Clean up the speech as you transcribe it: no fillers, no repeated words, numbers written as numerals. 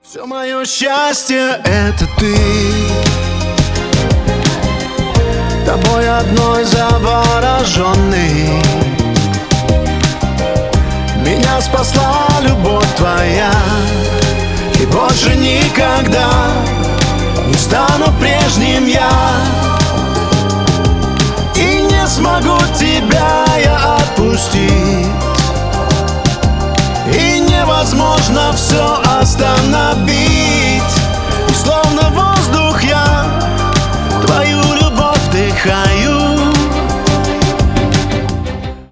Все мое счастье — это ты, тобой одной завороженный. Меня спасла любовь твоя, и больше никогда не стану прежним я. И не смогу тебя я отпустить, и невозможно все остановить.